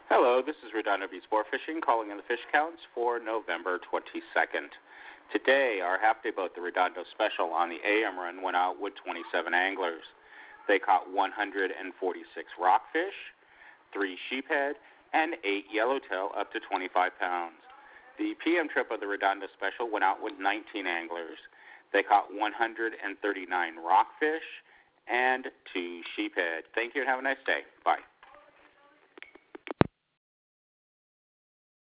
Hello, this is Redondo Beach Sport Fishing calling in the fish counts for November 22nd. Today, our half-day boat, the Redondo Special, on the AM run went out with 27 anglers. They caught 146 rockfish, 3 sheephead, and 8 yellowtail up to 25 pounds. The PM trip of the Redondo Special went out with 19 anglers. They caught 139 rockfish and 2 sheephead. Thank you and have a nice day. Bye.